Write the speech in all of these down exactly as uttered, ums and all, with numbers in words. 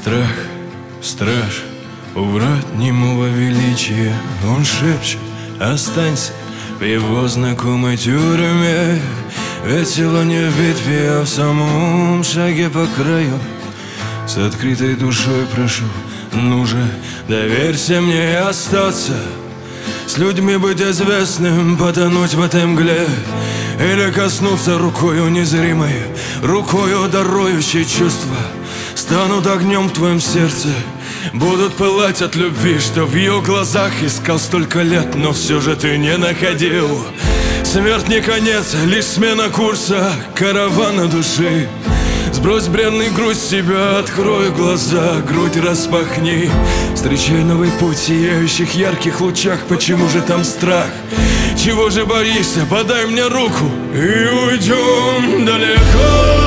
Страх, страж, у врат немого величия. Он шепчет: останься в его знакомой тюрьме. Ведь сила не в битве, а в самом шаге по краю. С открытой душой прошу, ну же, доверься мне и остаться. С людьми быть известным, потонуть в этой мгле. Или коснуться рукою незримой, рукою дарующей чувства. Станут огнем в твоем сердце, будут пылать от любви, что в ее глазах искал столько лет, но все же ты не находил. Смерть не конец, лишь смена курса каравана души. Сбрось бренный груз с себя, открой глаза, грудь распахни. Встречай новый путь в сияющих ярких лучах. Почему же там страх? Чего же боишься? Подай мне руку и уйдем далеко.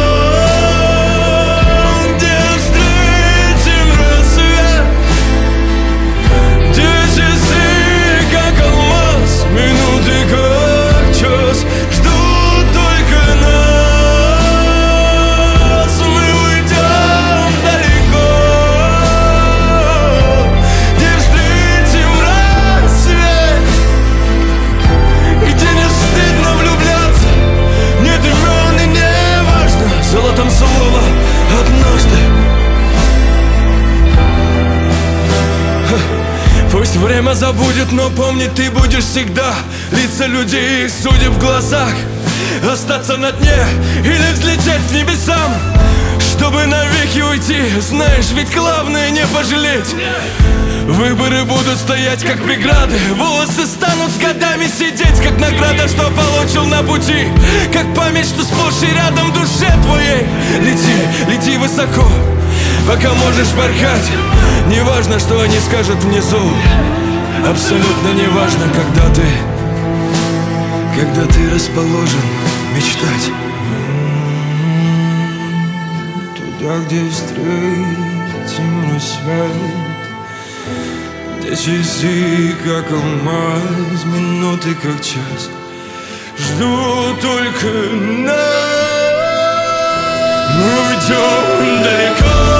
Слово однажды. Пусть время забудет, но помнить ты будешь всегда. Лица людей, их судеб в глазах. Остаться на дне или взлететь к небесам, чтобы навеки уйти. Знаешь, ведь главное не пожалеть. Выборы будут стоять как преграды. Волосы станут с годами сидеть, как награда, что получил на пути. Как память, что сплошь и рядом в душе твоей. Лети, лети высоко, пока можешь порхать. Неважно, что они скажут внизу. Абсолютно неважно, когда ты Когда ты расположен мечтать. Туда, где встретим рассвет, где часы как алмаз, минуты как час. Жду только нас. Мы уйдем далеко.